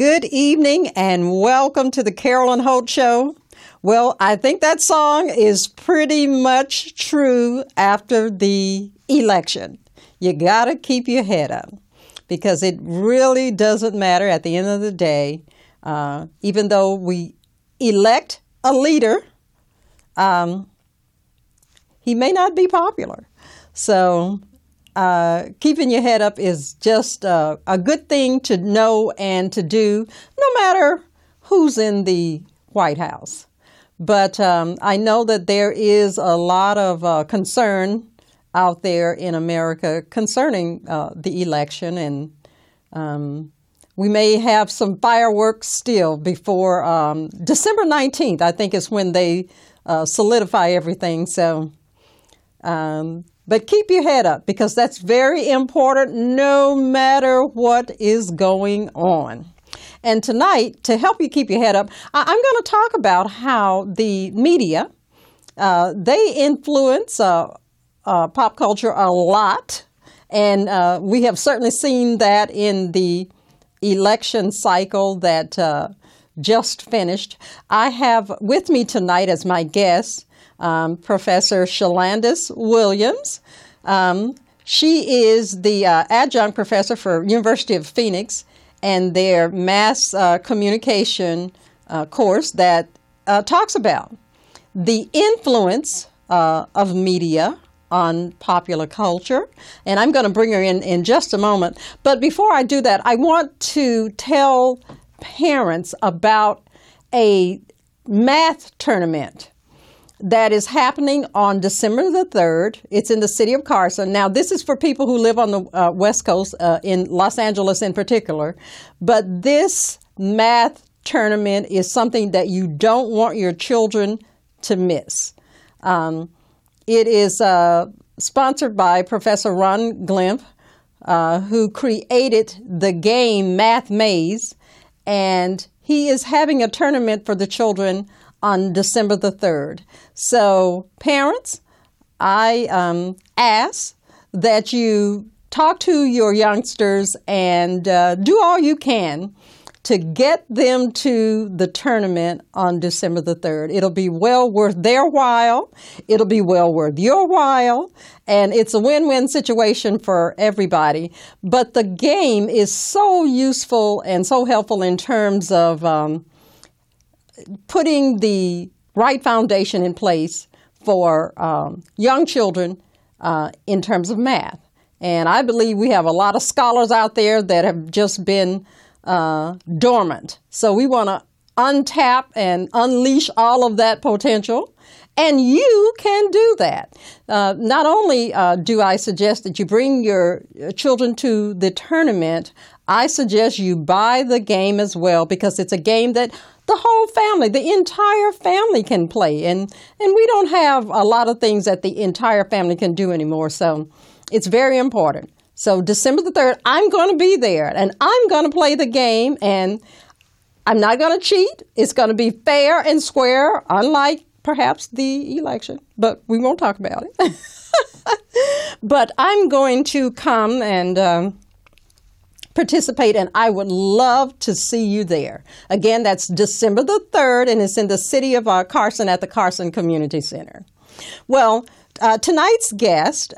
Good evening and welcome to the Carolyn Holt Show. Well, I think that song is pretty much true after the election. You got to keep your head up because it really doesn't matter at the end of the day. Even though we elect a leader, he may not be popular. So keeping your head up is just a good thing to know and to do, no matter who's in the White House. But I know that there is a lot of concern out there in America concerning the election, and we may have some fireworks still before December 19th, I think is when they solidify everything. So. But keep your head up because that's very important no matter what is going on. And tonight, to help you keep your head up, I'm going to talk about how the media, they influence pop culture a lot. And we have certainly seen that in the election cycle that just finished. I have with me tonight as my guest Professor Shalandis Williams. She is the adjunct professor for University of Phoenix and their mass communication course that talks about the influence of media on popular culture. And I'm going to bring her in just a moment. But before I do that, I want to tell parents about a math tournament that is happening on December the 3rd. It's in the city of Carson. Now, this is for people who live on the West Coast, in Los Angeles in particular. But this math tournament is something that you don't want your children to miss. It is sponsored by Professor Ron Glimp, who created the game Math Maze. And he is having a tournament for the children on December the 3rd. So parents, I ask that you talk to your youngsters and do all you can to get them to the tournament on December the 3rd. It'll be well worth their while. It'll be well worth your while. And it's a win-win situation for everybody. But the game is so useful and so helpful in terms of putting the right foundation in place for young children in terms of math. And I believe we have a lot of scholars out there that have just been dormant. So we want to untap and unleash all of that potential. And you can do that. Not only do I suggest that you bring your children to the tournament, I suggest you buy the game as well because it's a game that the whole family, the entire family can play. And we don't have a lot of things that the entire family can do anymore. So it's very important. So December the 3rd, I'm going to be there and I'm going to play the game and I'm not going to cheat. It's going to be fair and square, unlike perhaps the election, but we won't talk about it. But I'm going to come and participate, and I would love to see you there. Again, that's December the 3rd, and it's in the city of Carson at the Carson Community Center. Well, tonight's guest,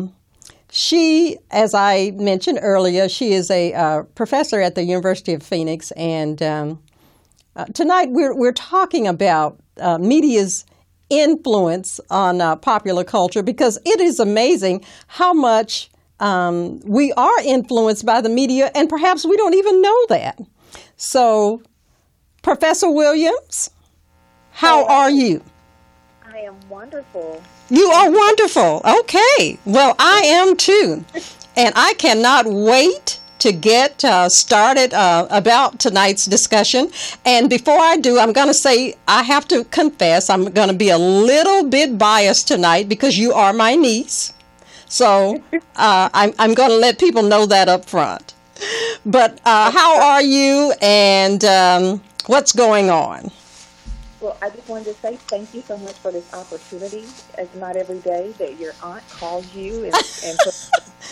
she, as I mentioned earlier, she is a professor at the University of Phoenix, and tonight we're talking about media's influence on popular culture because it is amazing how much we are influenced by the media, and perhaps we don't even know that. So, Professor Williams, how are you? I am wonderful. You are wonderful. Okay. Well, I am too. And I cannot wait to get started about tonight's discussion. And before I do, I'm going to say, I have to confess, I'm going to be a little bit biased tonight because you are my niece. So I'm going to let people know that up front. But how are you and what's going on? Well, I just wanted to say thank you so much for this opportunity. It's not every day that your aunt calls you and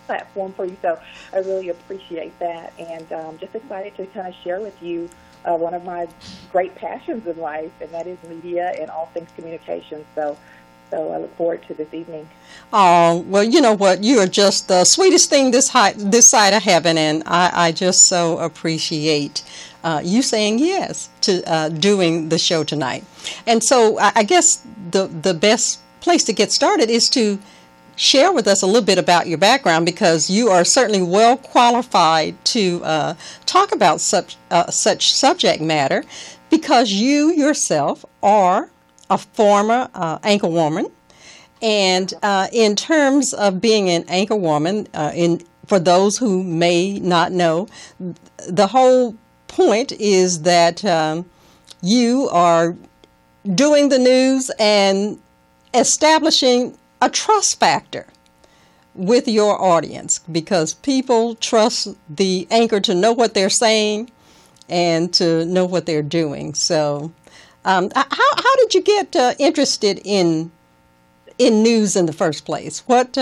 platform for you. So I really appreciate that, and just excited to kind of share with you one of my great passions in life, and that is media and all things communication. So I look forward to this evening. Oh, well, you know what? You are just the sweetest thing this side of heaven, and I just so appreciate you saying yes to doing the show tonight. And so I guess the best place to get started is to share with us a little bit about your background, because you are certainly well qualified to talk about such subject matter, because you yourself are a former anchor woman. And in terms of being an anchor woman, for those who may not know, the whole point is that you are doing the news and establishing a trust factor with your audience, because people trust the anchor to know what they're saying and to know what they're doing. So how did you get interested in news in the first place? What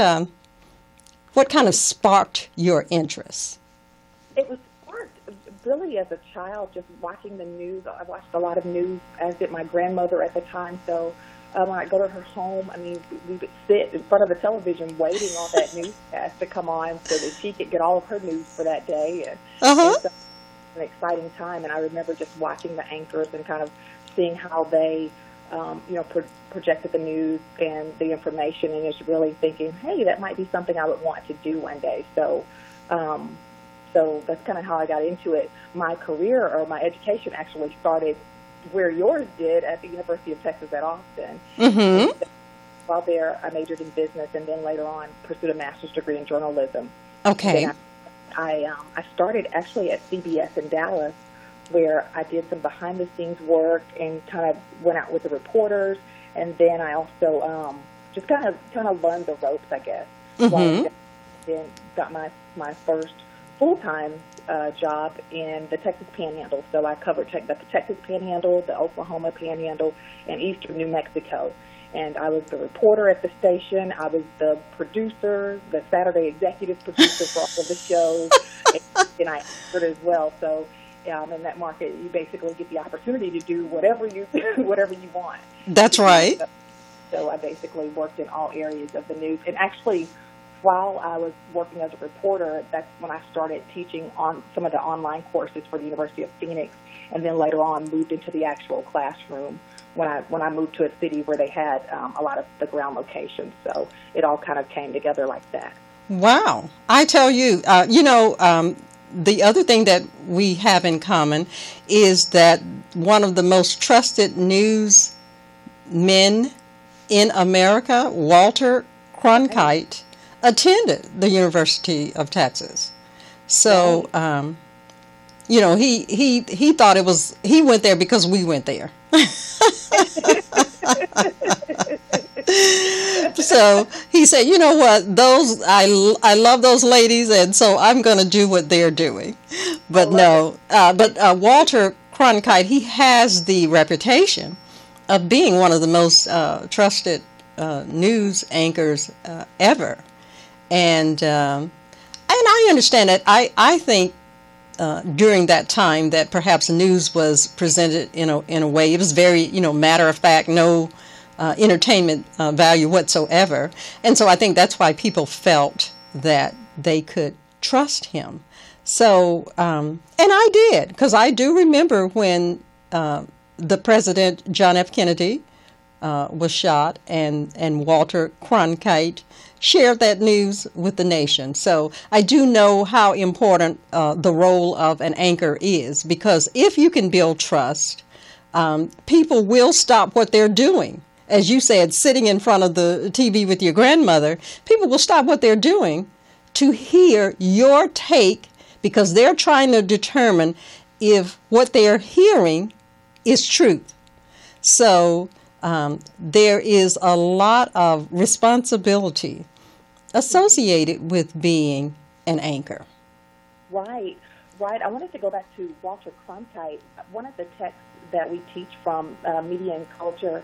kind of sparked your interest? It was sparked really as a child, just watching the news. I watched a lot of news, as did my grandmother at the time. So when I go to her home, I mean, we would sit in front of the television waiting on that newscast to come on so that she could get all of her news for that day. And so it was an exciting time. And I remember just watching the anchors and kind of seeing how they projected the news and the information, and just really thinking, hey, that might be something I would want to do one day. So that's kind of how I got into it. My career, or my education, actually started where yours did, at the University of Texas at Austin. Mm-hmm. While there, I majored in business, and then later on pursued a master's degree in journalism. Okay. I started actually at CBS in Dallas, where I did some behind-the-scenes work and kind of went out with the reporters, and then I also just kind of learned the ropes, I guess. Mm-hmm. Then got my first full-time job in the Texas Panhandle. So I covered the Texas Panhandle, the Oklahoma Panhandle, and eastern New Mexico. And I was the reporter at the station. I was the producer, the Saturday executive producer for all of the shows, and I acted as well. So in that market, you basically get the opportunity to do whatever you want. That's right. So I basically worked in all areas of the news. And actually, while I was working as a reporter, that's when I started teaching on some of the online courses for the University of Phoenix, and then later on moved into the actual classroom when I moved to a city where they had a lot of the ground locations. So it all kind of came together like that. Wow. I tell you, the other thing that we have in common is that one of the most trusted news men in America, Walter Cronkite, attended the University of Texas. So, he thought it was, he went there because we went there. So he said, you know what, I love those ladies, and so I'm going to do what they're doing. But Walter Cronkite, he has the reputation of being one of the most trusted news anchors ever. And I understand that. I think during that time that perhaps news was presented in a way, it was very matter of fact, no entertainment value whatsoever. And so I think that's why people felt that they could trust him. So and I did, because I do remember when the President John F. Kennedy was shot, and Walter Cronkite shared that news with the nation. So I do know how important the role of an anchor is, because if you can build trust, people will stop what they're doing. As you said, sitting in front of the TV with your grandmother, people will stop what they're doing to hear your take, because they're trying to determine if what they're hearing is truth. So there is a lot of responsibility associated with being an anchor. Right. I wanted to go back to Walter Cronkite. One of the texts that we teach from Media and Culture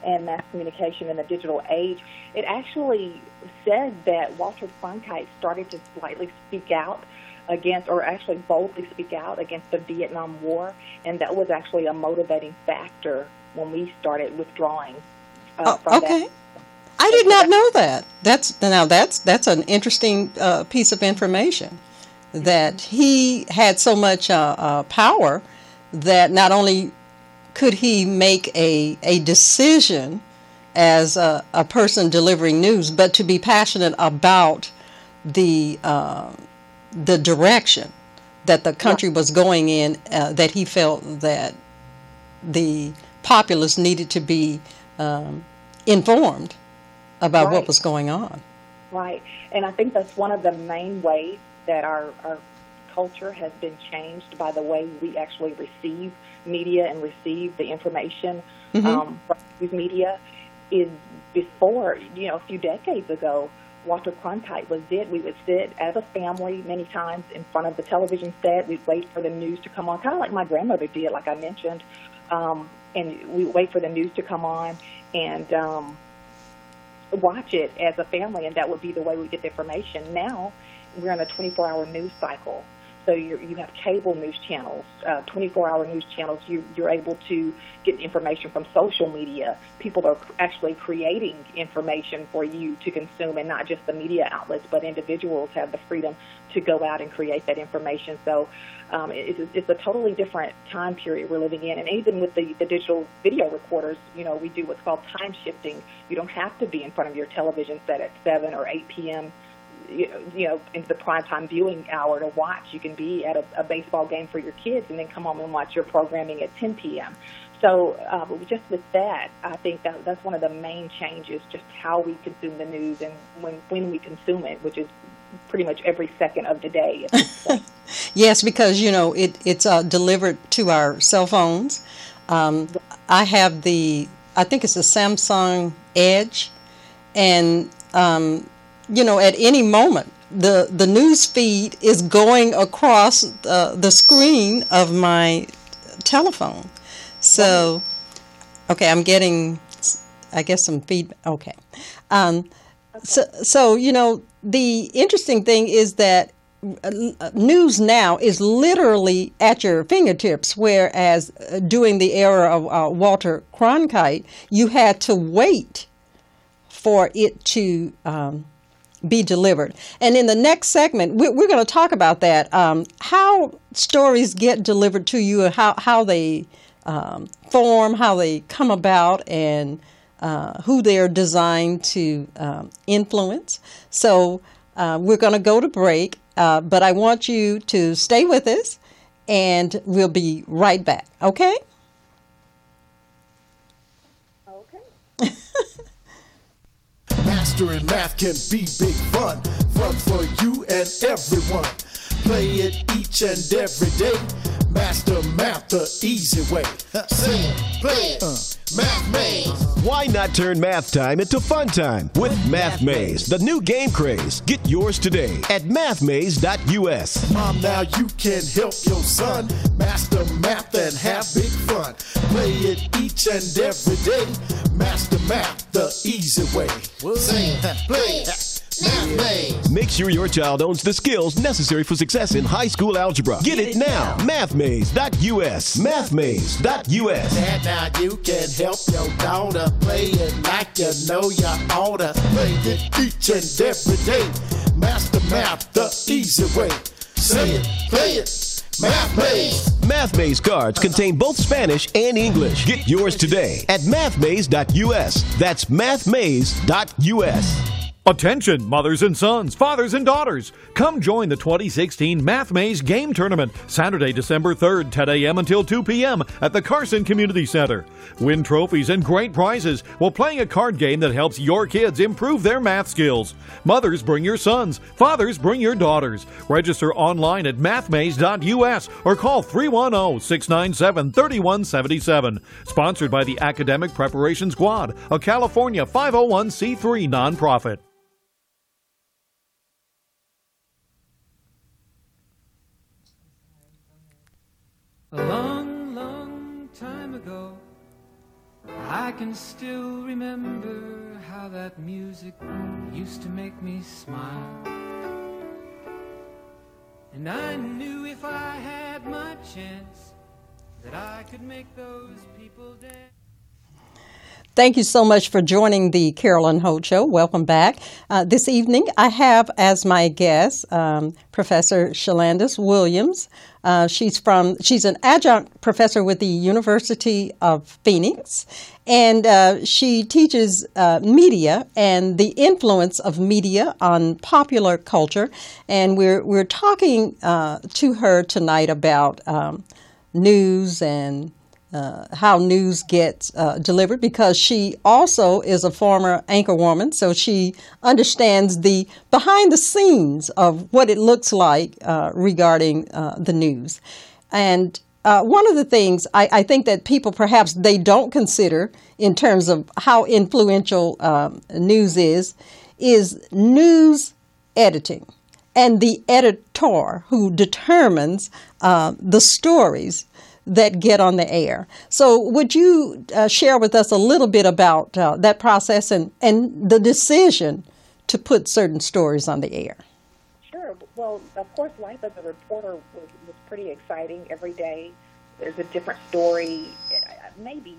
and mass communication in the digital age, it actually said that Walter Cronkite started to slightly speak out against, or actually boldly speak out against the Vietnam War, and that was actually a motivating factor when we started withdrawing from okay. that. I did not know that. That's an interesting piece of information, that he had so much power that not only could he make a decision as a person delivering news, but to be passionate about the direction that the country was going in, that he felt that the populace needed to be informed about what was going on. Right. And I think that's one of the main ways that our culture has been changed, by the way we actually receive media and receive the information from news media. Is before, a few decades ago, Walter Cronkite was it. We would sit as a family many times in front of the television set. We'd wait for the news to come on, kind of like my grandmother did, like I mentioned. And we would wait for the news to come on and watch it as a family, and that would be the way we get the information. Now, we're in a 24-hour news cycle. So you have cable news channels, 24-hour news channels. You're able to get information from social media. People are actually creating information for you to consume, and not just the media outlets, but individuals have the freedom to go out and create that information. So it's a totally different time period we're living in. And even with the digital video recorders, we do what's called time shifting. You don't have to be in front of your television set at 7 or 8 p.m., into the primetime viewing hour to watch. You can be at a baseball game for your kids and then come home and watch your programming at 10 p.m. So just with that, I think that's one of the main changes, just how we consume the news and when we consume it, which is pretty much every second of the day. Yes, because, it's delivered to our cell phones. I have I think it's a Samsung Edge, and at any moment, the news feed is going across the screen of my telephone. So, okay, I'm getting, I guess, some feedback. Okay. So, the interesting thing is that news now is literally at your fingertips, whereas during the era of Walter Cronkite, you had to wait for it to be delivered. And in the next segment, we're going to talk about that, how stories get delivered to you, and how they form, how they come about, and who they're designed to influence. So we're going to go to break, but I want you to stay with us, and we'll be right back, okay? Okay. Mastering math can be big fun for you and everyone. Play it each and every day. Master math the easy way. Say it, play it, Math Maze. Why not turn math time into fun time with Math Maze, the new game craze? Get yours today at mathmaze.us. Mom, now you can help your son master math and have big fun. Play it each and every day. Master math the easy way. Say it, play it. Math Maze. Make sure your child owns the skills necessary for success in high school algebra. Get it now. Mathmaze.us. Mathmaze.us. Dad, now you can help your daughter play it like you know you oughta. Play it each and every day. Master math the easy way. Say it, play it. Math Maze. Math Maze cards contain both Spanish and English. Get yours today at mathmaze.us. That's mathmaze.us. Attention, mothers and sons, fathers and daughters. Come join the 2016 Math Maze Game Tournament, Saturday, December 3rd, 10 a.m. until 2 p.m. at the Carson Community Center. Win trophies and great prizes while playing a card game that helps your kids improve their math skills. Mothers, bring your sons. Fathers, bring your daughters. Register online at mathmaze.us or call 310-697-3177. Sponsored by the Academic Preparation Squad, a California 501c3 nonprofit. A long, long time ago, I can still remember how that music used to make me smile. And I knew if I had my chance that I could make those people dance. Thank you so much for joining the Carolyn Holt Show. Welcome back. This evening, I have as my guest Professor Shalandis Williams. She's an adjunct professor with the University of Phoenix, and she teaches media and the influence of media on popular culture. And we're talking to her tonight about news and how news gets delivered, because she also is a former anchorwoman, so she understands the behind the scenes of what it looks like regarding the news. And one of the things I think that people perhaps they don't consider in terms of how influential news is news editing and the editor who determines the stories that get on the air. So would you share with us a little bit about that process and the decision to put certain stories on the air? Sure. Well, of course, life as a reporter was pretty exciting. Every day there's a different story. Maybe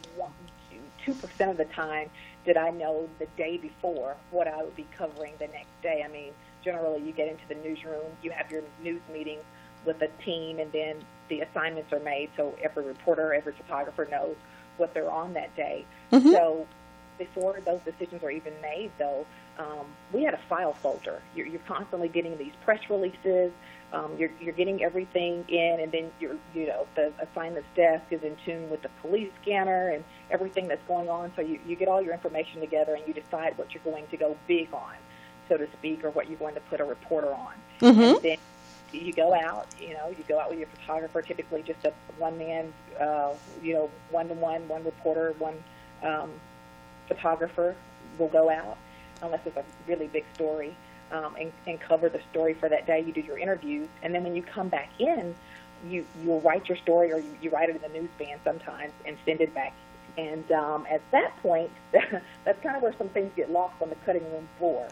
2% of the time did I know the day before what I would be covering the next day. I mean, generally you get into the newsroom, you have your news meeting with a team, and then the assignments are made, so every reporter, every photographer knows what they're on that day. Mm-hmm. So before those decisions are even made, though, we had a file folder. You're constantly getting these press releases. You're getting everything in, and then the assignment's desk is in tune with the police scanner and everything that's going on. So you get all your information together, and you decide what you're going to go big on, so to speak, or what you're going to put a reporter on. Mm-hmm. And then you go out with your photographer, typically just a one-man, one-to-one, one reporter, one photographer will go out, unless it's a really big story, and cover the story for that day. You do your interviews, and then when you come back in, you'll write your story, or you write it in the newsstand sometimes and send it back. And at that point, that's kind of where some things get lost on the cutting room floor.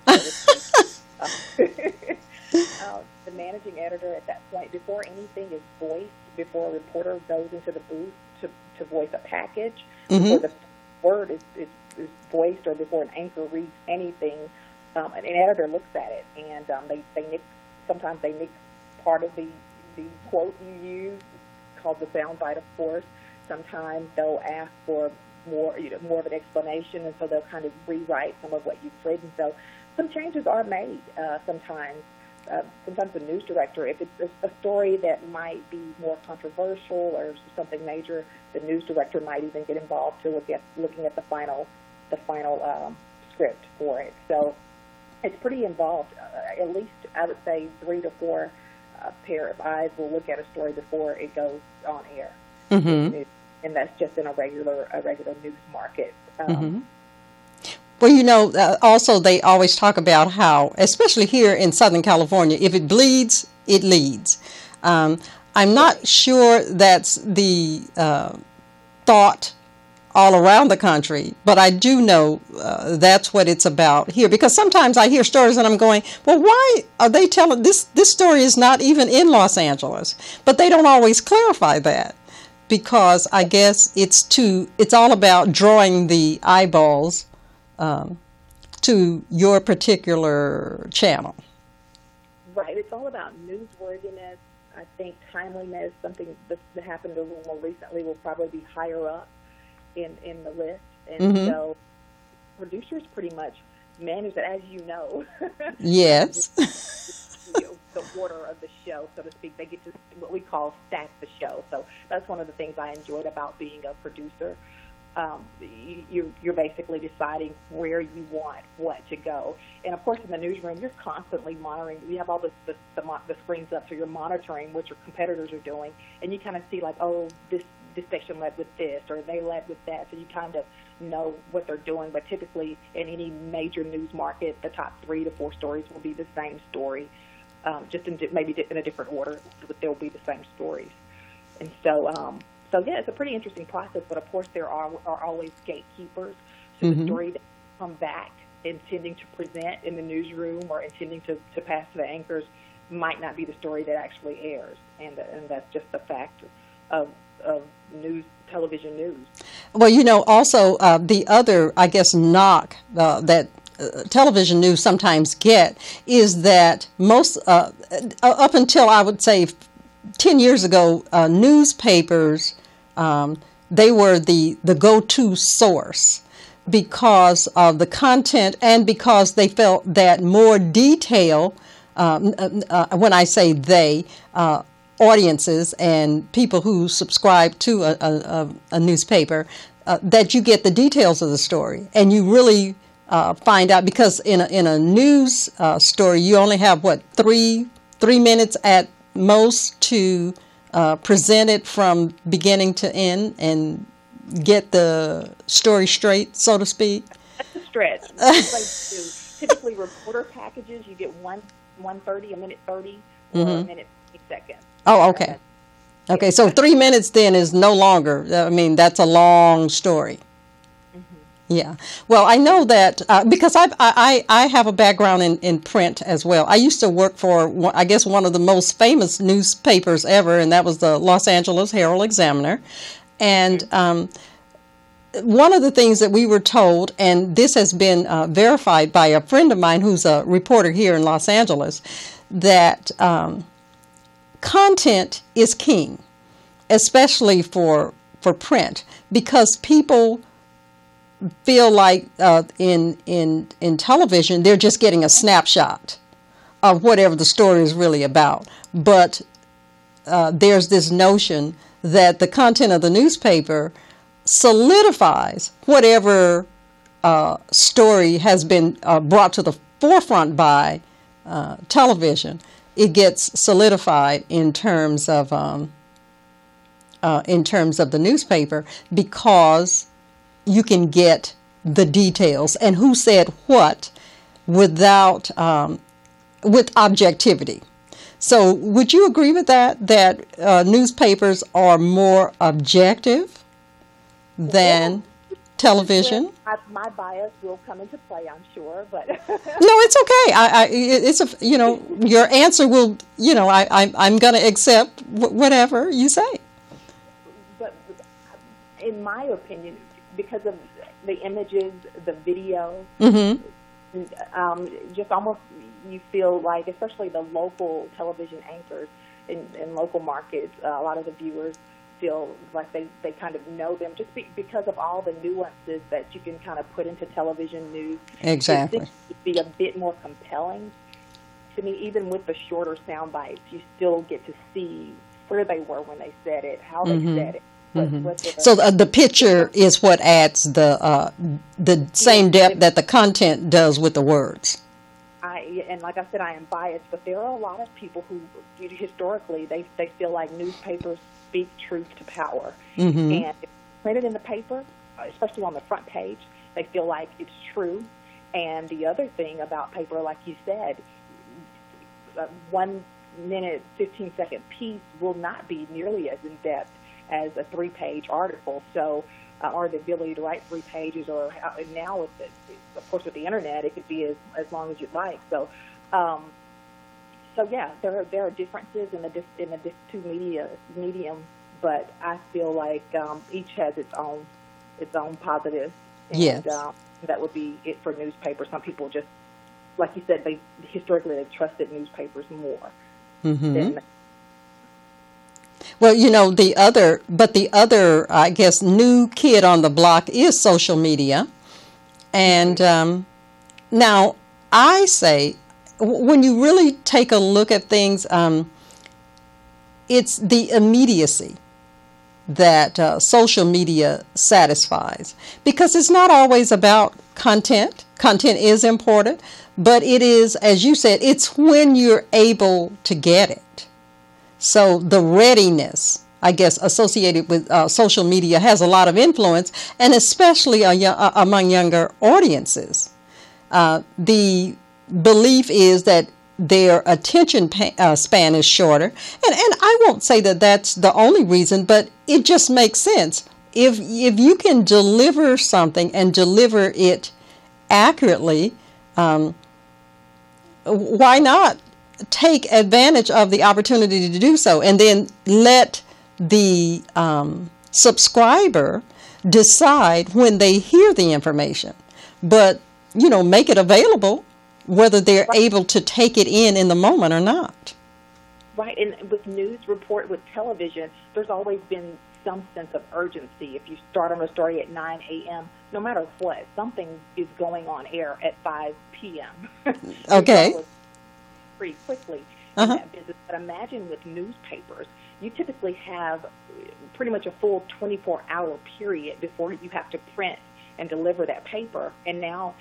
The managing editor at that point, before anything is voiced, before a reporter goes into the booth to voice a package, mm-hmm. before the word is voiced, or before an anchor reads anything, an editor looks at it, and sometimes they nick part of the quote you use, called the soundbite, of course. Sometimes they'll ask for more of an explanation, and so they'll kind of rewrite some of what you've written. So some changes are made sometimes. Sometimes the news director, if it's a story that might be more controversial or something major, the news director might even get involved to looking at the final script for it. So it's pretty involved. At least I would say 3 to 4 pair of eyes will look at a story before it goes on air, mm-hmm. and that's just in a regular news market. Mm-hmm. Well, also they always talk about how, especially here in Southern California, if it bleeds, it leads. I'm not sure that's the thought all around the country, but I do know that's what it's about here. Because sometimes I hear stories and I'm going, well, why are they telling this story is not even in Los Angeles? But they don't always clarify that, because I guess it's all about drawing the eyeballs to your particular channel. Right. It's all about newsworthiness. I think timeliness, something that happened a little more recently, will probably be higher up in the list. And mm-hmm. so producers pretty much manage that, as you know. Yes. The order of the show, so to speak. They get to what we call stack the show. So that's one of the things I enjoyed about being a producer. You're basically deciding where you want what to go. And, of course, in the newsroom, you're constantly monitoring. You have all the screens up, so you're monitoring what your competitors are doing. And you kind of see, like, oh, this station led with this, or they led with that. So you kind of know what they're doing. But typically, in any major news market, the top 3 to 4 stories will be the same story, just maybe in a different order, but they'll be the same stories. And so So yeah, it's a pretty interesting process. But of course, there are always gatekeepers. So the story that come back intending to present in the newsroom or intending to pass to the anchors might not be the story that actually airs, and that's just the fact of television news. Well, also the other, I guess, knock that television news sometimes get is that most, up until I would say 10 years ago, newspapers, they were the go-to source because of the content and because they felt that more detail, when I say they, audiences and people who subscribe to a newspaper, that you get the details of the story and you really find out, because in a news story you only have three minutes at most to present it from beginning to end and get the story straight, so to speak. That's a stretch. Typically reporter packages, you get 1:30, a minute 30, or a minute 30 seconds. Oh, okay. Okay, so 3 minutes then is no longer, I mean, that's a long story. Yeah. Well, I know that because I have a background in print as well. I used to work for, I guess, one of the most famous newspapers ever, and that was the Los Angeles Herald-Examiner. And one of the things that we were told, and this has been verified by a friend of mine who's a reporter here in Los Angeles, that content is king, especially for print, because people feel like in television they're just getting a snapshot of whatever the story is really about. But there's this notion that the content of the newspaper solidifies whatever story has been brought to the forefront by television. It gets solidified in terms of the newspaper, because you can get the details and who said what without with objectivity. So would you agree with that newspapers are more objective than television? My bias will come into play, I'm sure, but no, it's okay. Your answer will, I'm going to accept whatever you say. But in my opinion, because of the images, the video, just almost you feel like, especially the local television anchors in local markets, a lot of the viewers feel like they kind of know them just because of all the nuances that you can kind of put into television news. Exactly. It would be a bit more compelling to me. Even with the shorter sound bites, you still get to see where they were when they said it, how they said it. So the picture is what adds the same depth that the content does with the words. And like I said, I am biased, but there are a lot of people who, historically, they feel like newspapers speak truth to power. And if it's printed in the paper, especially on the front page, they feel like it's true. And the other thing about paper, like you said, 1 minute, 15-second piece will not be nearly as in-depth as a 3-page article. So, or the ability to write 3 pages, or now with of course with the internet, it could be as long as you'd like. So, yeah, there are differences in the two mediums, but I feel like each has its own positives. And, yes. That would be it for newspapers. Some people just, like you said, historically they've trusted newspapers more than. Well, the other, I guess, new kid on the block is social media. And now I say, when you really take a look at things, it's the immediacy that social media satisfies. Because it's not always about content. Content is important, but it is, as you said, it's when you're able to get it. So the readiness, I guess, associated with social media has a lot of influence, and especially among younger audiences. The belief is that their attention span is shorter, and I won't say that that's the only reason, but it just makes sense. If you can deliver something and deliver it accurately, why not take advantage of the opportunity to do so, and then let the subscriber decide when they hear the information, but make it available whether they're able to take it in the moment or not. Right, and with news report, with television, there's always been some sense of urgency. If you start on a story at 9 a.m., no matter what, something is going on air at 5 p.m. Okay. Pretty quickly in that business. But imagine with newspapers, you typically have pretty much a full 24-hour period before you have to print and deliver that paper. And now,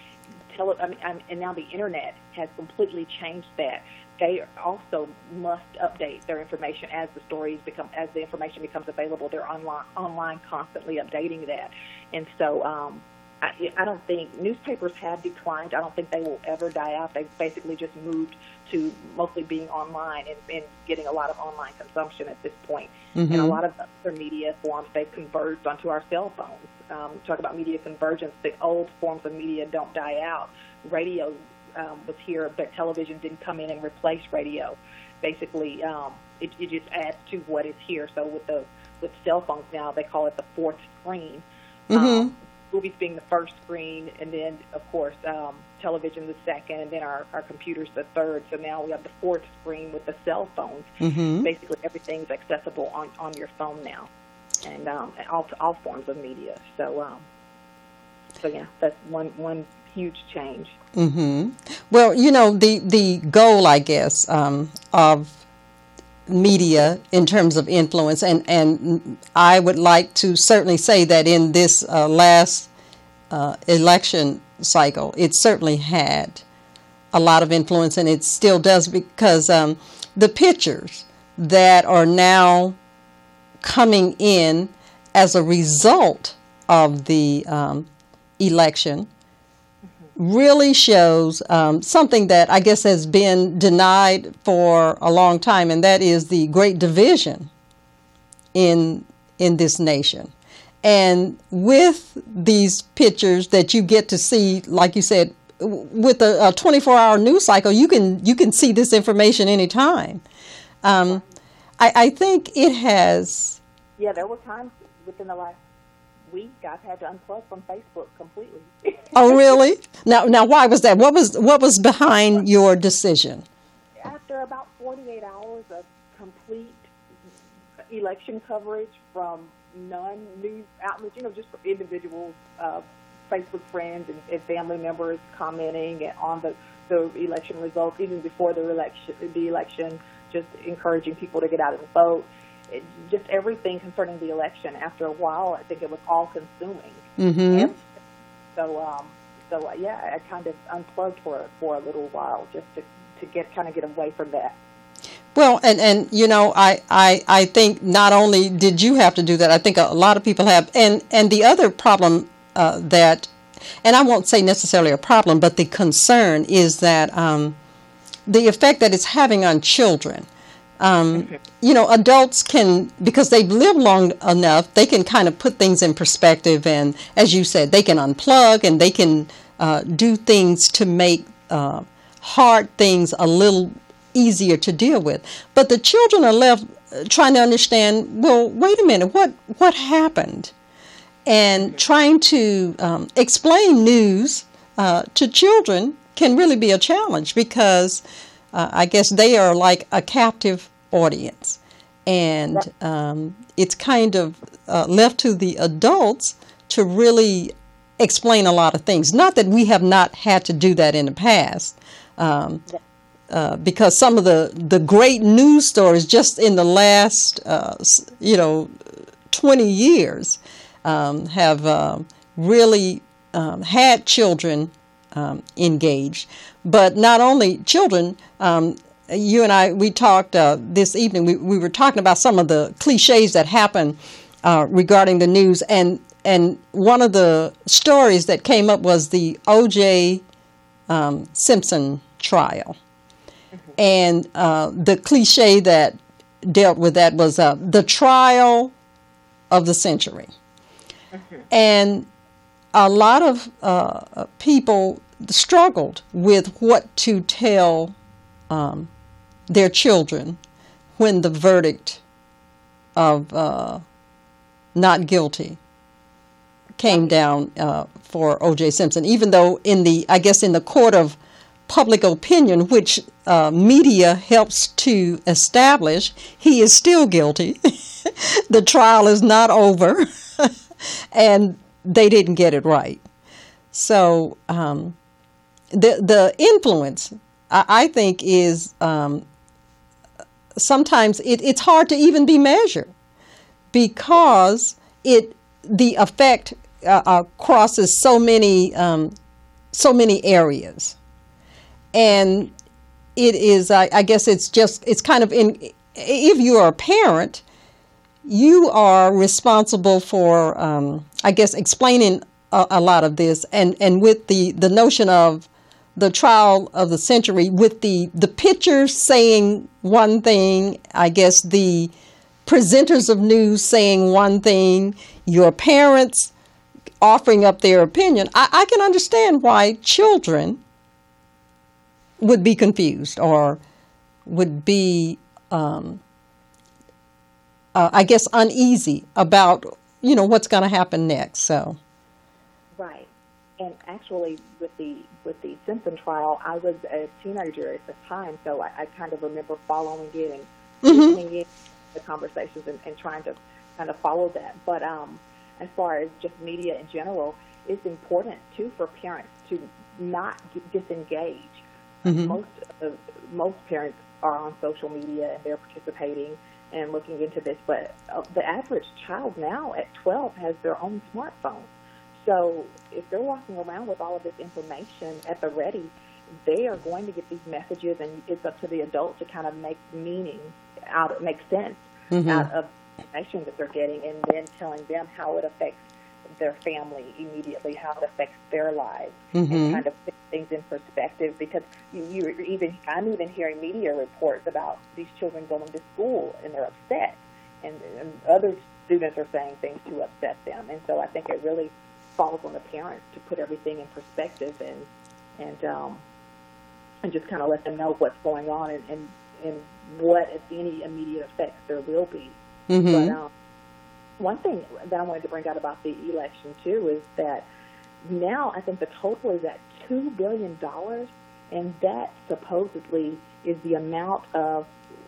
now the internet has completely changed that. They also must update their information as the information becomes available. They're online constantly updating that. And so I don't think newspapers have declined. I don't think they will ever die out. They've basically just moved to mostly being online and getting a lot of online consumption at this point. And a lot of other media forms, they've converged onto our cell phones. Talk about media convergence. The old forms of media don't die out. Radio was here, but television didn't come in and replace radio. Basically, it just adds to what is here. So with cell phones now, they call it the fourth screen. Movies being the first screen, and then, of course, television the second, and then our computers the third. So now we have the fourth screen with the cell phones. Basically, everything's accessible on your phone now, and all forms of media. So yeah, that's one huge change. Well, the goal, I guess, of media in terms of influence, and I would like to certainly say that in this last election cycle, it certainly had a lot of influence, and it still does, because the pictures that are now coming in as a result of the election really shows something that I guess has been denied for a long time, and that is the great division in this nation. And with these pictures that you get to see, like you said, with a 24-hour news cycle, you can see this information anytime. I think it has. Yeah, there were times within the last week I've had to unplug from Facebook completely. Oh, really? Now, why was that? What was behind your decision? After about 48 hours of complete election coverage from non-news outlets, just for individuals, Facebook friends and family members commenting on the election results, even before the election, just encouraging people to get out and vote. Just everything concerning the election. After a while, I think it was all-consuming. So yeah, I kind of unplugged for a little while just to get away from that. Well, and I think not only did you have to do that, I think a lot of people have. And the other problem that, and I won't say necessarily a problem, but the concern is that the effect that it's having on children. Adults can, because they've lived long enough, they can kind of put things in perspective, and as you said, they can unplug and they can do things to make hard things a little easier to deal with. But the children are left trying to understand, well, wait a minute, what happened? And trying to explain news to children can really be a challenge, because I guess they are like a captive audience, and it's kind of left to the adults to really explain a lot of things. Not that we have not had to do that in the past, because some of the great news stories just in the last 20 years have really had children engaged. But not only children, you and I, we talked this evening, we were talking about some of the cliches that happen regarding the news. And one of the stories that came up was the O.J. Simpson trial. And the cliche that dealt with that was the trial of the century. And a lot of people struggled with what to tell their children when the verdict of not guilty came down for O.J. Simpson, even though in the court of public opinion, which media helps to establish, he is still guilty. The trial is not over, and they didn't get it right. So the influence, I think, is sometimes it's hard to even be measured because the effect crosses so many areas, and it is. I guess it's kind of if you are a parent, you are responsible for explaining a lot of this, and with the notion of the trial of the century, with the picture saying one thing, I guess the presenters of news saying one thing, your parents offering up their opinion, I can understand why children would be confused or would be, uneasy about, what's going to happen next. So, right, and actually, with the Simpson trial, I was a teenager at the time, so I kind of remember following it and listening in the conversations and trying to kind of follow that. But as far as just media in general, it's important too for parents to not disengage. Most parents are on social media and they're participating and looking into this, but the average child now at 12 has their own smartphone. So if they're walking around with all of this information at the ready, they are going to get these messages, and it's up to the adult to kind of make sense out of the information that they're getting, and then telling them how it affects their family immediately, how it affects their lives, and kind of put things in perspective. Because I'm even hearing media reports about these children going to school and they're upset, and other students are saying things to upset them, and so I think it really falls on the parents to put everything in perspective and just kind of let them know what's going on and what, if any, immediate effects there will be. But one thing that I wanted to bring out about the election too is that now I think the total is at $2 billion, and that supposedly is the amount of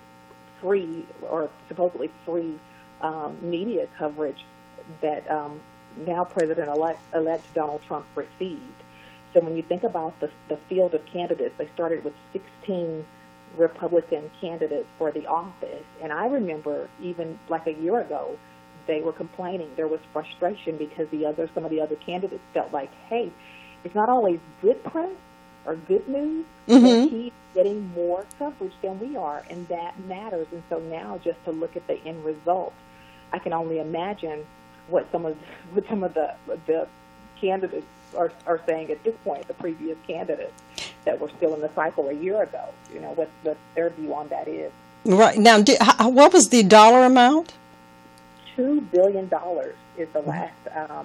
supposedly free media coverage that now President-elect Donald Trump received. So when you think about the field of candidates, they started with 16 Republican candidates for the office. And I remember even like a year ago, they were complaining. There was frustration because some of the other candidates felt like, hey, it's not always good press or good news, but he's getting more coverage than we are, and that matters. And so now just to look at the end result, I can only imagine what some of the candidates are saying at this point, the previous candidates that were still in the cycle a year ago. What their view on that is. Right. Now, what was the dollar amount? $2 billion is the last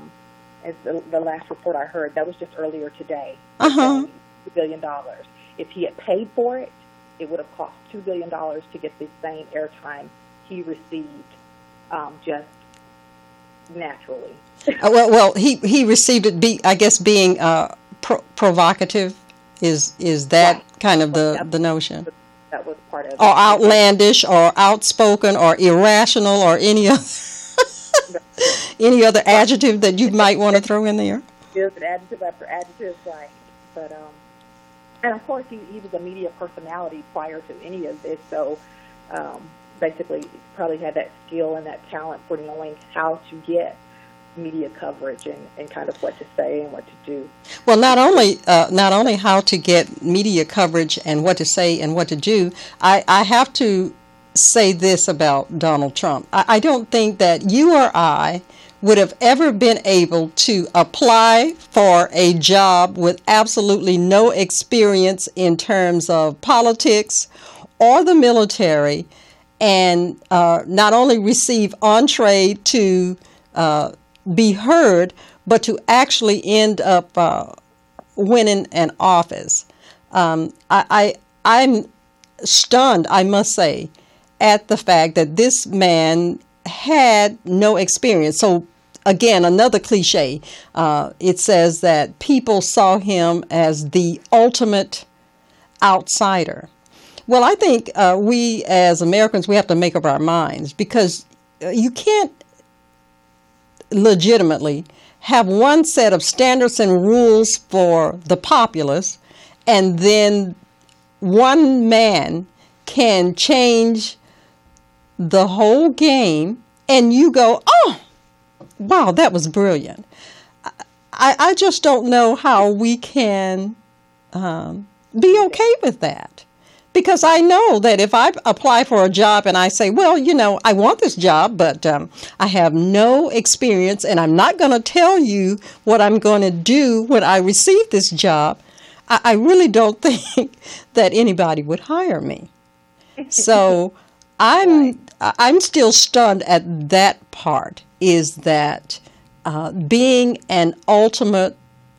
the last report I heard. That was just earlier today. $2 billion. If he had paid for it, it would have cost $2 billion to get the same airtime he received just naturally. Well, he received it. Being provocative is that right. Kind of the notion. That was part of it. Or outlandish, or outspoken, or irrational, or any other adjective that you might want to throw in there. There's an adjective after adjective, right? But and of course he was a media personality prior to any of this, so basically probably had that skill and that talent for knowing how to get media coverage and kind of what to say and what to do. Well, not only how to get media coverage and what to say and what to do, I have to say this about Donald Trump. I don't think that you or I would have ever been able to apply for a job with absolutely no experience in terms of politics or the military, and not only receive entree to be heard, but to actually end up winning an office. I'm stunned, I must say, at the fact that this man had no experience. So again, another cliche. It says that people saw him as the ultimate outsider. Well, I think we as Americans, we have to make up our minds, because you can't legitimately have one set of standards and rules for the populace, and then one man can change the whole game, and you go, oh, wow, that was brilliant. I just don't know how we can be okay with that. Because I know that if I apply for a job and I say, well, I want this job, but I have no experience, and I'm not going to tell you what I'm going to do when I receive this job, I really don't think that anybody would hire me. So I'm still stunned at that part, is that being an ultimate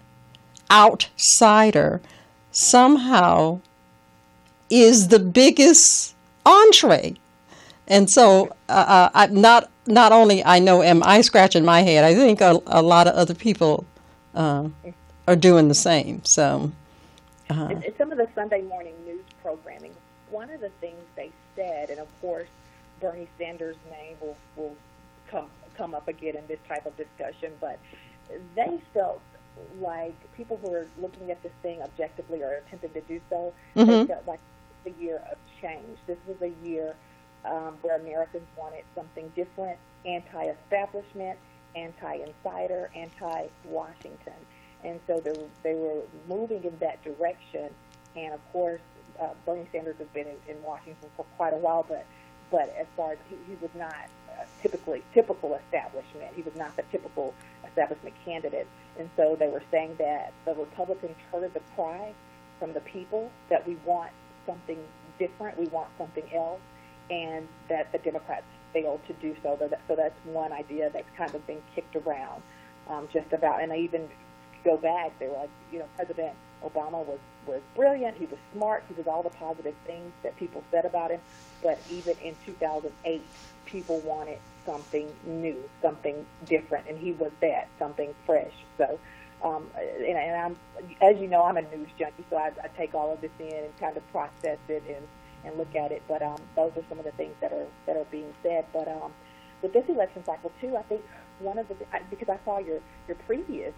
outsider somehow is the biggest entree. And so not only I know am I scratching my head, I think a lot of other people are doing the same. So in some of the Sunday morning news programming, one of the things they said, and of course Bernie Sanders' name will come up again in this type of discussion, but they felt like people who are looking at this thing objectively or attempting to do so, they felt like the year of change. This was a year where Americans wanted something different, anti-establishment, anti-insider, anti-Washington. And so they were moving in that direction. And, of course, Bernie Sanders has been in Washington for quite a while, but as far as he was not typical establishment. He was not the typical establishment candidate. And so they were saying that the Republicans heard the cry from the people that we want something different, we want something else, and that the Democrats failed to do so. So that's one idea that's kind of been kicked around just about. And I even go back, they were like, President Obama was brilliant, he was smart, he did all the positive things that people said about him, but even in 2008, people wanted something new, something different, and he was that, something fresh. So, and I'm, as you know, I'm a news junkie, so I take all of this in and kind of process it and look at it. But those are some of the things that are being said. But with this election cycle too, I think one of the because I saw your previous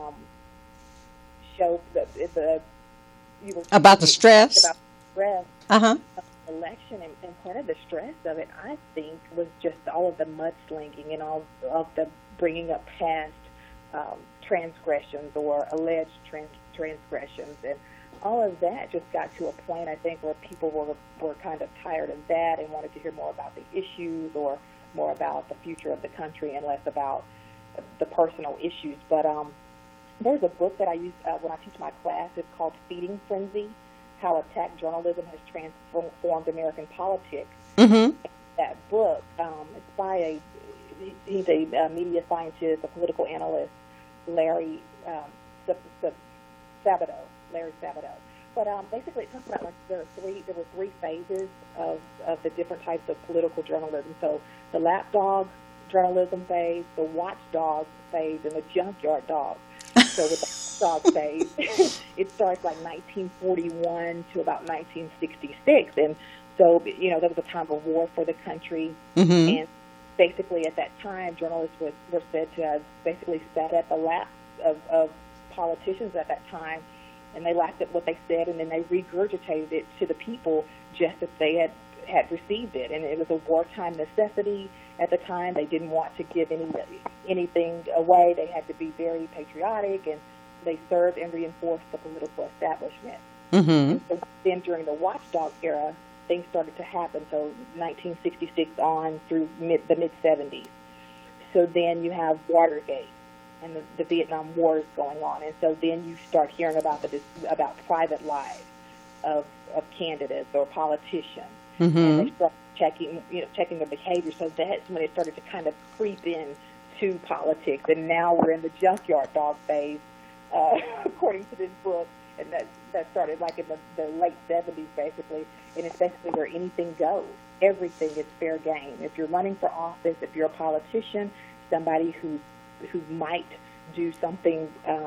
show you were about the stress. About stress. Uh-huh. Election and part of the stress of it, I think, was just all of the mudslinging and all of the bringing up past transgressions or alleged transgressions, and all of that just got to a point, I think, where people were kind of tired of that and wanted to hear more about the issues or more about the future of the country and less about the personal issues. But there's a book that I use when I teach my class. It's called Feeding Frenzy: How Attack Journalism Has Transformed American Politics. Mm-hmm. That book, it's by he's a media scientist, a political analyst, Larry Sabato. But basically, it talks about like there were three phases of the different types of political journalism. So the lapdog journalism phase, the watchdog phase, and the junkyard dog. So with the watchdog phase, it starts like 1941 to about 1966, and so there was a time of war for the country, and basically at that time, journalists were said to have basically sat at the laps of politicians at that time, and they laughed at what they said, and then they regurgitated it to the people just as they had received it. And it was a wartime necessity at the time. They didn't want to give anything away. They had to be very patriotic, and they served and reinforced the political establishment. And so then during the watchdog era, things started to happen, so 1966 on through the mid-70s. So then you have Watergate and the Vietnam War is going on, and so then you start hearing about about private lives of candidates or politicians, and they start checking their behavior. So that's when it started to kind of creep in to politics, and now we're in the junkyard dog phase, according to this book, and that started like in the late 70s, basically, and it's basically where anything goes. Everything is fair game. If you're running for office, if you're a politician, somebody who might do something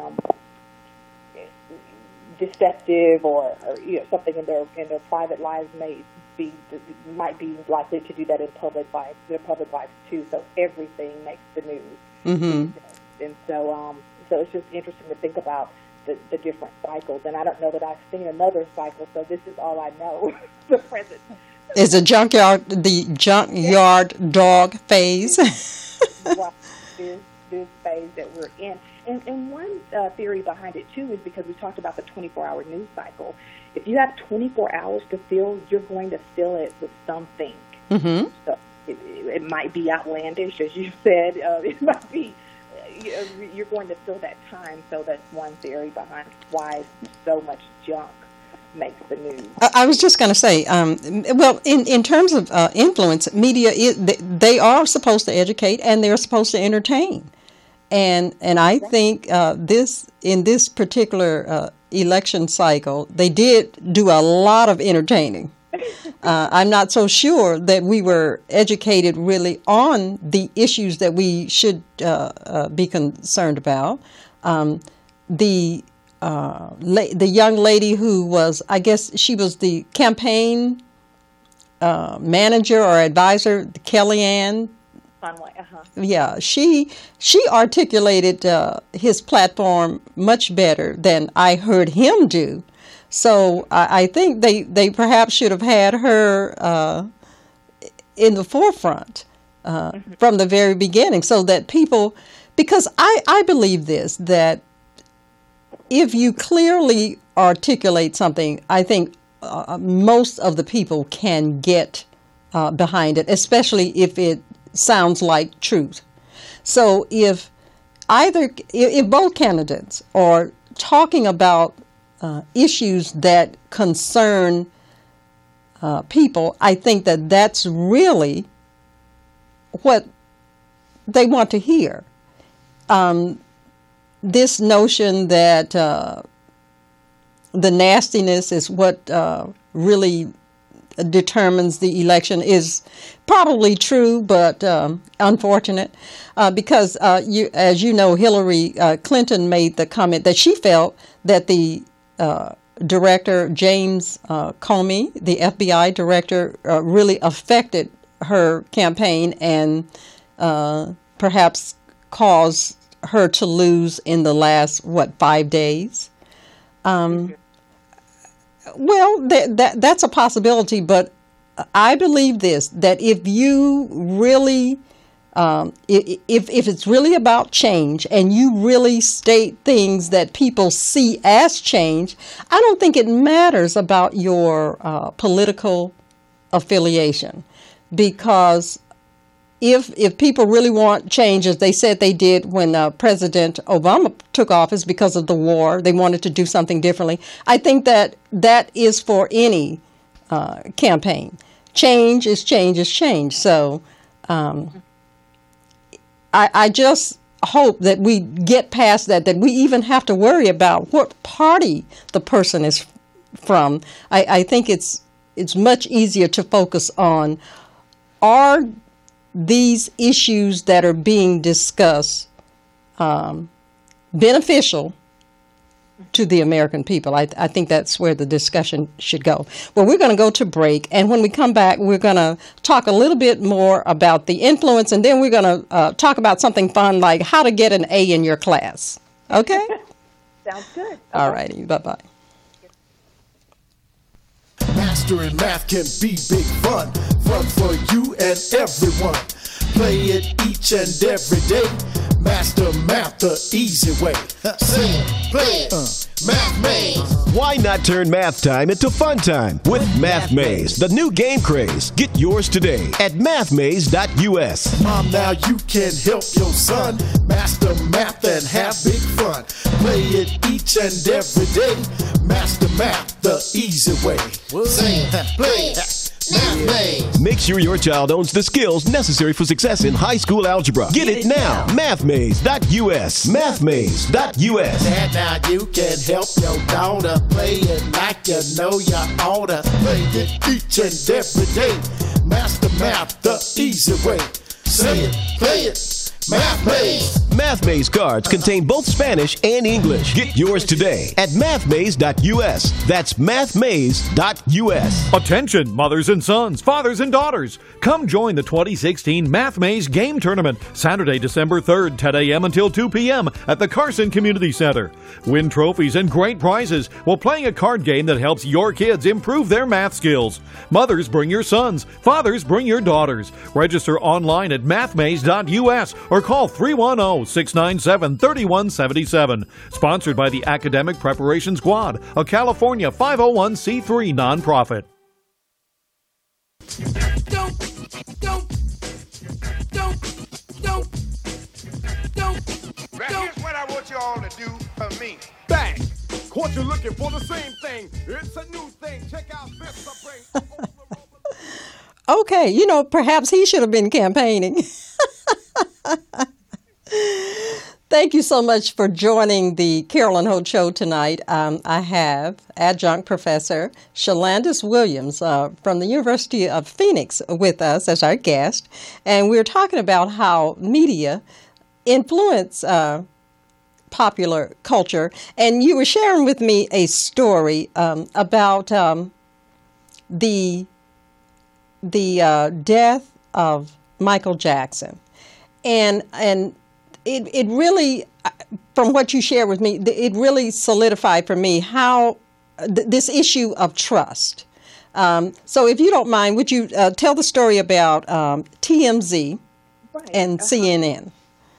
deceptive or something in their private lives might be likely to do that in public life too. So everything makes the news, and so it's just interesting to think about the different cycles. And I don't know that I've seen another cycle, so this is all I know. The present is the junkyard dog phase. Right. This phase that we're in. And one theory behind it, too, is because we talked about the 24-hour news cycle. If you have 24 hours to fill, you're going to fill it with something. Mm-hmm. So it might be outlandish, as you said. It might be, you're going to fill that time. So that's one theory behind why so much junk makes the news. I was just going to say, well, in terms of influence, media, they are supposed to educate and they're supposed to entertain. And I think in this particular election cycle, they did do a lot of entertaining. I'm not so sure that we were educated really on the issues that we should be concerned about. The young lady who was, I guess she was the campaign manager or advisor, Kellyanne. Yeah, she articulated his platform much better than I heard him do. So I think they perhaps should have had her in the forefront from the very beginning, so that people, because I believe this, that if you clearly articulate something, I think most of the people can get behind it, especially if it sounds like truth. So if both candidates are talking about issues that concern people, I think that that's really what they want to hear. This notion that the nastiness is what really determines the election is probably true, but unfortunate, because as you know, Hillary Clinton made the comment that she felt that the director, James Comey, the FBI director, really affected her campaign and perhaps caused her to lose in the last, 5 days? Well, that's a possibility, but I believe this, that if you really, if it's really about change and you really state things that people see as change, I don't think it matters about your political affiliation, because if people really want change, as they said they did when President Obama took office because of the war, they wanted to do something differently. I think that is for any campaign. Change is change is change. So I just hope that we get past that we even have to worry about what party the person is from. I think it's much easier to focus on, are these issues that are being discussed beneficial to the American people? I think that's where the discussion should go. Well, we're going to go to break, and when we come back, we're going to talk a little bit more about the influence, and then we're going to talk about something fun like how to get an A in your class. Okay? Sounds good. All righty. Bye-bye. Mastering math can be big fun. Fun for you and everyone. Play it each and every day. Master math the easy way. Say it, play it. Math Maze. Why not turn math time into fun time with Math Maze, the new game craze? Get yours today at mathmaze.us. Mom, now you can help your son master math and have big fun. Play it each and every day. Master math the easy way. Say it, play it. Math Maze. Make sure your child owns the skills necessary for success in high school algebra. Get it now. MathMaze.us. MathMaze.us. Dad, now you can help your daughter play it like you know you oughta. Play it each and every day. Master Math the easy way. Say it, play it. Math Maze. Math Maze cards contain both Spanish and English. Get yours today at MathMaze.us. That's MathMaze.us. Attention, mothers and sons, fathers and daughters. Come join the 2016 Math Maze Game Tournament, Saturday, December 3rd, 10 a.m. until 2 p.m. at the Carson Community Center. Win trophies and great prizes while playing a card game that helps your kids improve their math skills. Mothers, bring your sons. Fathers, bring your daughters. Register online at MathMaze.us or call 310-697-3177. Sponsored by the Academic Preparation Squad, a California 501c3 nonprofit. Right, here's what I want you all to do for me. Bang! Caught you looking for the same thing. It's a new thing. Check out this. Okay, you know, perhaps he should have been campaigning. Thank you so much for joining the Carolyn Holt Show tonight. I have adjunct professor Shalandis Williams from the University of Phoenix with us as our guest, and we're talking about how media influence popular culture. And you were sharing with me a story about the death of Michael Jackson, and it really, from what you shared with me, it really solidified for me how this issue of trust. So if you don't mind, would you tell the story about TMZ and CNN?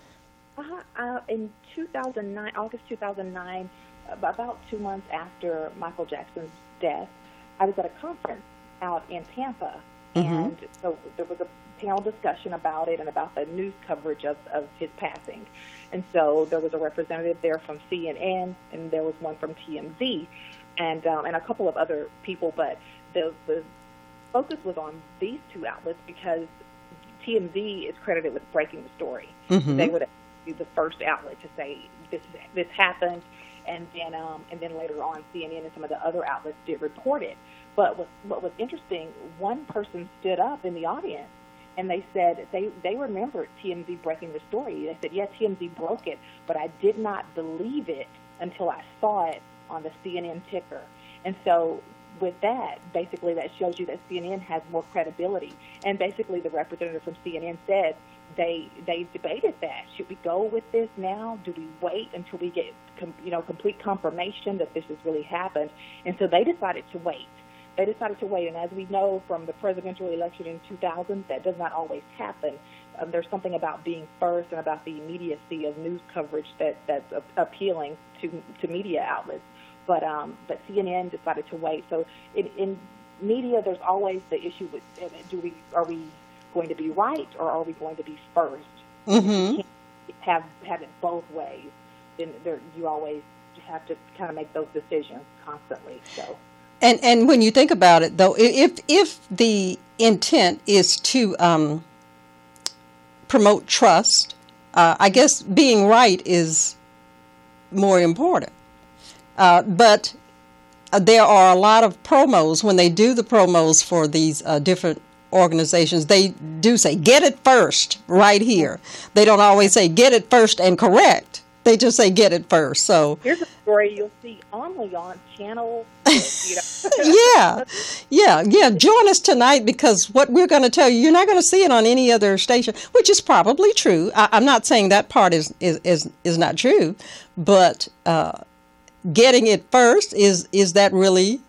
In 2009, August 2009, about 2 months after Michael Jackson's death, I was at a conference out in Tampa, and so there was a panel discussion about it and about the news coverage of his passing. And so there was a representative there from CNN, and there was one from TMZ, and a couple of other people, but the focus was on these two outlets because TMZ is credited with breaking the story. They would be the first outlet to say this happened, and then later on CNN and some of the other outlets did report it. But what was interesting, one person stood up in the audience and they said they remembered TMZ breaking the story. They said, yeah, TMZ broke it, but I did not believe it until I saw it on the CNN ticker. And so with that, basically that shows you that CNN has more credibility. And basically the representative from CNN said they debated that. Should we go with this now? Do we wait until we get complete confirmation that this has really happened? And so they decided to wait. And as we know from the presidential election in 2000, that does not always happen. There's something about being first and about the immediacy of news coverage that's appealing to media outlets. But CNN decided to wait. So in media, there's always the issue with are we going to be right or are we going to be first? You can't have it both ways. Then you always have to kind of make those decisions constantly. So. And when you think about it, though, if the intent is to promote trust, I guess being right is more important. But there are a lot of promos. When they do the promos for these different organizations, they do say, get it first right here. They don't always say, get it first and correct. They just say, get it first. So here's a story you'll see only on channel. Yeah. Join us tonight, because what we're going to tell you, you're not going to see it on any other station, which is probably true. I'm not saying that part is not true, but getting it first is that really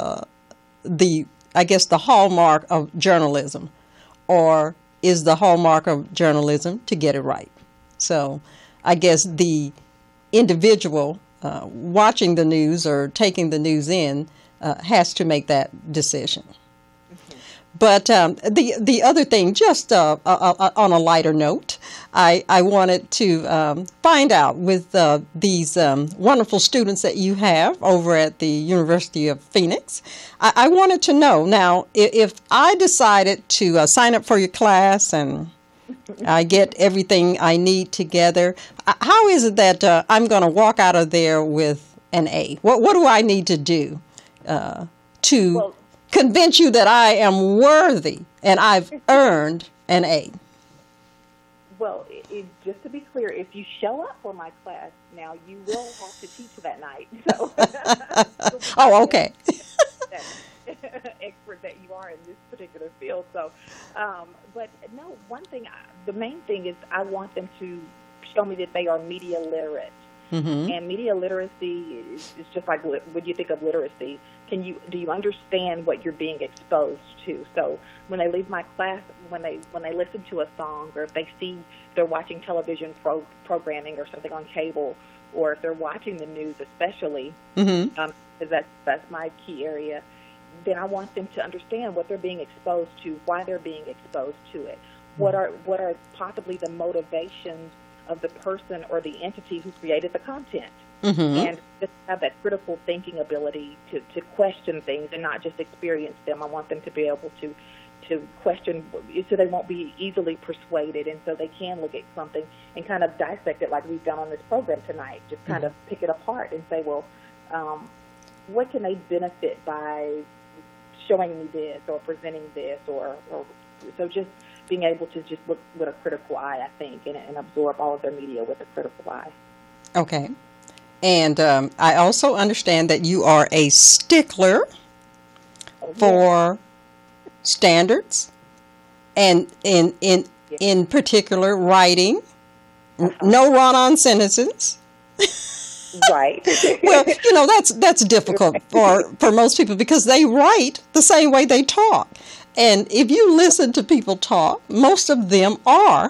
the hallmark of journalism, or is the hallmark of journalism to get it right? So I guess the individual watching the news or taking the news in has to make that decision. But the other thing, just on a lighter note, I wanted to find out with these wonderful students that you have over at the University of Phoenix. I wanted to know now if I decided to sign up for your class and I get everything I need together, how is it that I'm going to walk out of there with an A? What do I need to do to convince you that I am worthy and I've earned an A? Well, just to be clear, if you show up for my class, now you will have to teach that night. So, oh, okay. Expert that you are in this particular field. So, but no, the main thing is I want them to show me that they are media literate. Mm-hmm. And media literacy is just like when you think of literacy, do you understand what you're being exposed to? So when they leave my class, when they listen to a song, or if they're watching television programming or something on cable, or if they're watching the news, especially, because that's my key area, then I want them to understand what they're being exposed to, why they're being exposed to it, what are possibly the motivations of the person or the entity who created the content, and just have that critical thinking ability to question things and not just experience them. I want them to be able to question, so they won't be easily persuaded, and so they can look at something and kind of dissect it like we've done on this program tonight, just kind of pick it apart and say, well, what can they benefit by showing me this or presenting this, or so just being able to just look with a critical eye, I think, and absorb all of their media with a critical eye. Okay. And I also understand that you are a stickler for standards, and in particular writing, no run-on sentences. Right. Well, that's difficult for most people because they write the same way they talk. And if you listen to people talk, most of them are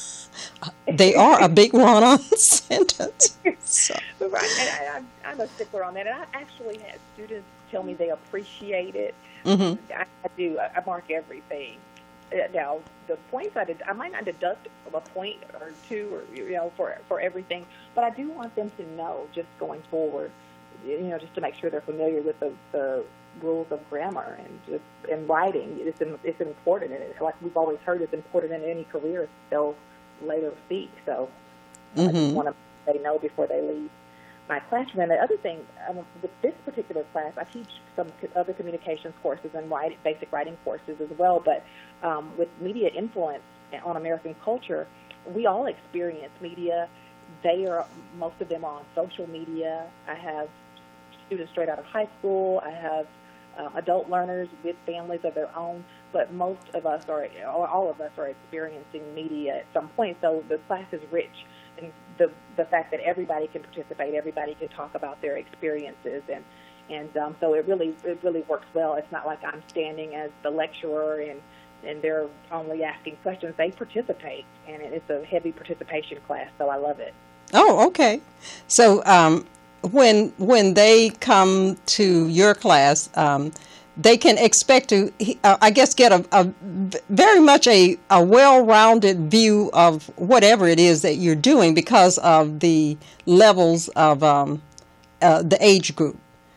a big run-on sentence. So. Right, and I'm a stickler on that. And I actually had students tell me they appreciate it. Mm-hmm. I do. I mark everything. Now, the points I might not deduct a point or two, or for everything, but I do want them to know, just going forward, just to make sure they're familiar with the rules of grammar and just in writing. It's important, and like we've always heard, it's important in any career they'll later seek. So I just want to know before they leave my classroom. And the other thing, with this particular class, I teach some other communications courses and basic writing courses as well, but with media influence on American culture, we all experience media. Most of them are on social media. I have students straight out of high school. I have adult learners with families of their own, but most of us all of us are experiencing media at some point. So the class is rich in the fact that everybody can participate, everybody can talk about their experiences, and so it really works well. It's not like I'm standing as the lecturer and they're only asking questions. They participate, and it's a heavy participation class, so I love it. Oh, okay. So when they come to your class, they can expect to, I guess, get a very much a well-rounded view of whatever it is that you're doing because of the levels of the age group.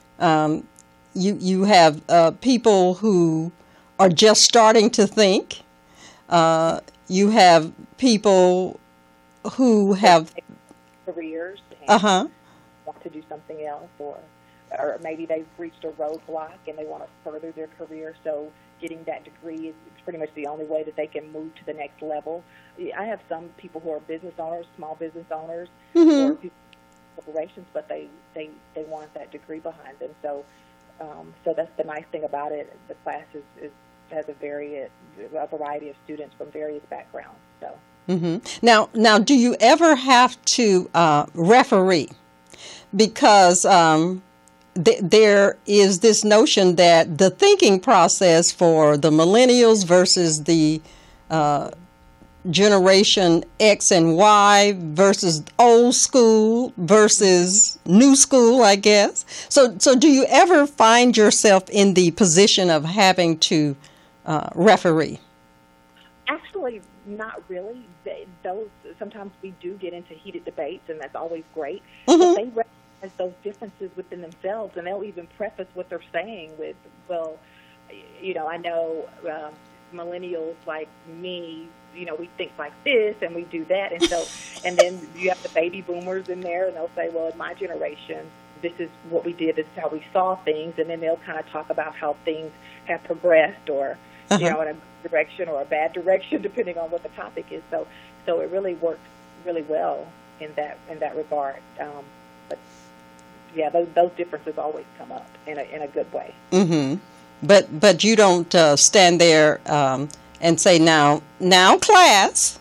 You have people who are just starting to think. You have people who have careers and want to do something else, or maybe they've reached a roadblock and they want to further their career. So getting that degree is pretty much the only way that they can move to the next level. I have some people who are business owners, small business owners, or corporations, but they want that degree behind them. So that's the nice thing about it. The class has a variety of students from various backgrounds. So. Mm-hmm. Now, do you ever have to referee? Because there is this notion that the thinking process for the millennials versus the generation X and Y versus old school versus new school, I guess. So do you ever find yourself in the position of having to referee? Actually, not really. Those sometimes we do get into heated debates, and that's always great. But they recognize those differences within themselves, and they'll even preface what they're saying with, "Well, I know millennials like me. We think like this, and we do that." And so, and then you have the baby boomers in there, and they'll say, "Well, in my generation, this is what we did. This is how we saw things." And then they'll kind of talk about how things have progressed, or in a direction or a bad direction, depending on what the topic is. So it really works really well in that regard. But yeah, those differences always come up in a good way. Mm-hmm. But you don't stand there and say, now class.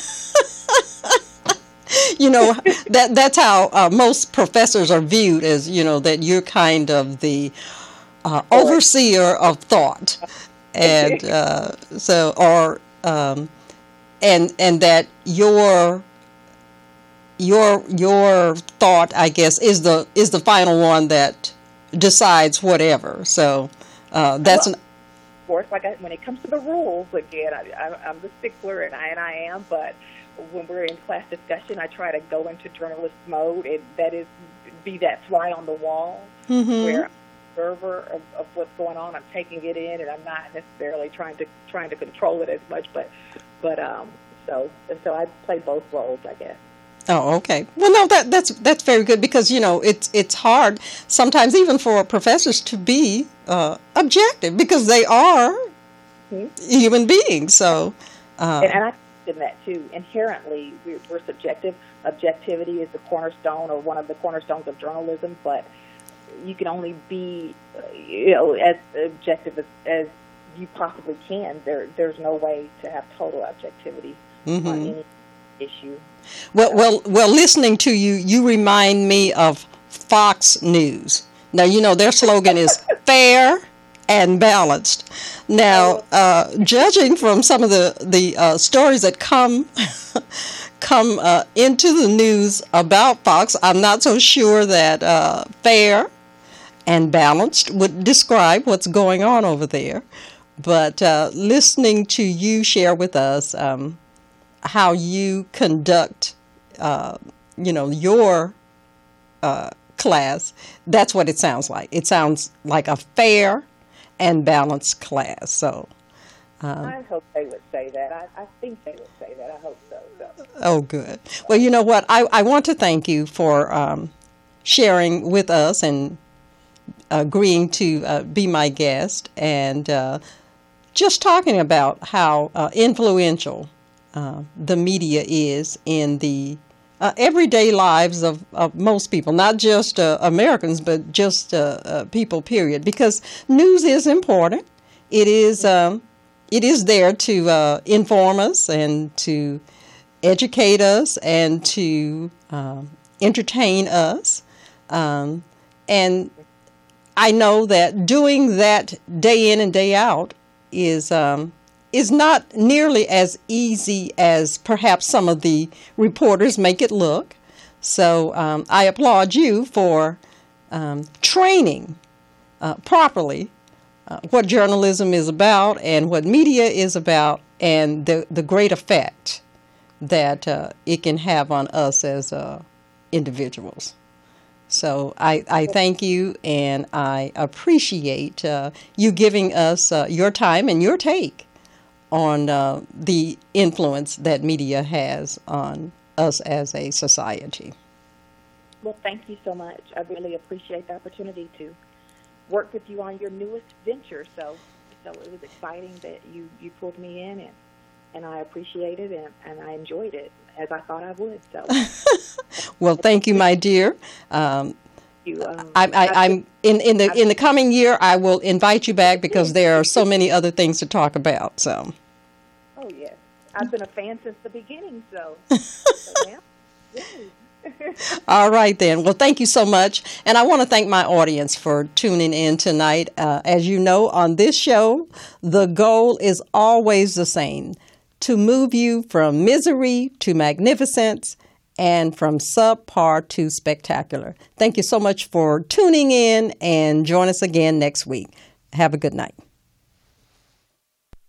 That's how most professors are viewed, as that you're kind of the overseer of thought. And and that your thought, I guess, is the final one that decides whatever. So that's of course, when it comes to the rules, again, I'm the stickler, and I am. But when we're in class discussion, I try to go into journalist mode, and that is be that fly on the wall, where observer of what's going on. I'm taking it in, and I'm not necessarily trying to control it as much. But so I play both roles, I guess. Oh, okay. Well, no, that's very good, because it's hard sometimes even for professors to be objective, because they are human beings. So and I think in that too, inherently we're subjective. Objectivity is the cornerstone, or one of the cornerstones of journalism, but you can only be, as objective as you possibly can. There's no way to have total objectivity on any issue. Well, listening to you remind me of Fox News. Now, their slogan is fair and balanced. Now, judging from some of the stories that come into the news about Fox, I'm not so sure that fair and balanced would describe what's going on over there. But listening to you share with us how you conduct, your class, that's what it sounds like. It sounds like a fair and balanced class. So I hope they would say that. I think they would say that. I hope so. Oh, good. Well, you know what? I want to thank you for sharing with us and agreeing to be my guest, and just talking about how influential the media is in the everyday lives of most people, not just Americans, but just people, period. Because news is important. It is there to inform us and to educate us and to entertain us. And I know that doing that day in and day out is not nearly as easy as perhaps some of the reporters make it look. So I applaud you for training properly what journalism is about and what media is about, and the great effect that it can have on us as individuals. So I thank you, and I appreciate you giving us your time and your take on the influence that media has on us as a society. Well, thank you so much. I really appreciate the opportunity to work with you on your newest venture. So it was exciting that you pulled me in, and I appreciate it, and I enjoyed it as I thought I would. So, well, thank you, my dear. I'm in the coming year. I will invite you back, because there are so many other things to talk about. So. Oh yes, I've been a fan since the beginning. So yeah. Yay. All right, then. Well, thank you so much. And I want to thank my audience for tuning in tonight. As you know, on this show, the goal is always the same: to move you from misery to magnificence and from subpar to spectacular. Thank you so much for tuning in, and join us again next week. Have a good night.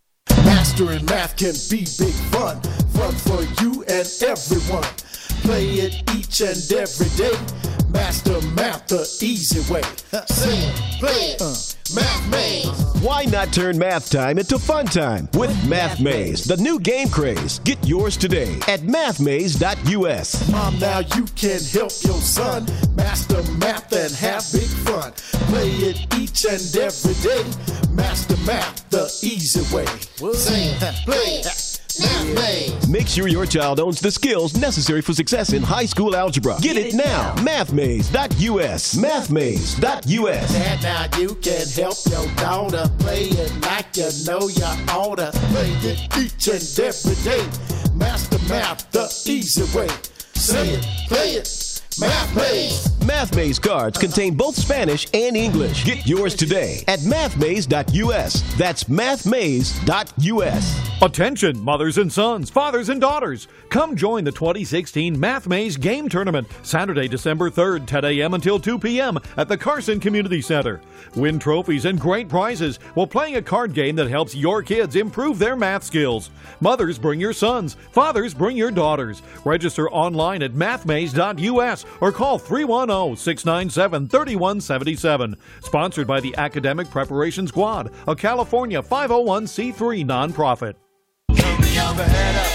Mastering math can be big fun. Fun for you and everyone. Play it each and every day. Master math the easy way. Say it, play it, Math Maze. Why not turn math time into fun time with Math Maze, the new game craze? Get yours today at mathmaze.us. Mom, now you can help your son master math and have big fun. Play it each and every day. Master math the easy way. Say it, play it. Math Maze. Make sure your child owns the skills necessary for success in high school algebra. Get it now. Mathmaze.us. Mathmaze.us. Dad, now you can help your daughter play it like you know you oughta. Play it each and every day. Master math the easy way. Say it, play it. Math Maze. Math Maze cards contain both Spanish and English. Get yours today at mathmaze.us. That's mathmaze.us. Attention, mothers and sons, fathers and daughters. Come join the 2016 Math Maze Game Tournament, Saturday, December 3rd, 10 a.m. until 2 p.m. at the Carson Community Center. Win trophies and great prizes while playing a card game that helps your kids improve their math skills. Mothers, bring your sons. Fathers, bring your daughters. Register online at mathmaze.us or call 310-697-3177. Sponsored by the Academic Preparation Squad, a California 501c3 nonprofit. Never had